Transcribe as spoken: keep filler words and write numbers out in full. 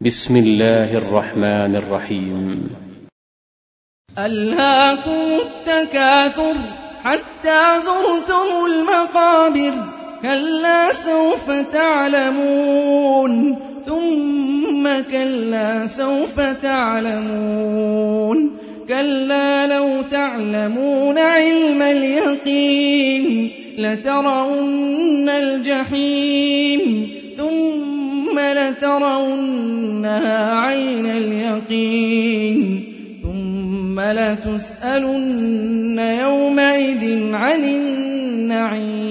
بسم الله الرحمن الرحيم. ألهاكم التكاثر حتى زرتم المقابر كلا سوف تعلمون ثم كلا سوف تعلمون كلا لو تعلمون علم اليقين لترون الجحيم ثم لترونها عين اليقين ثم لتسألن يومئذ عن النعيم.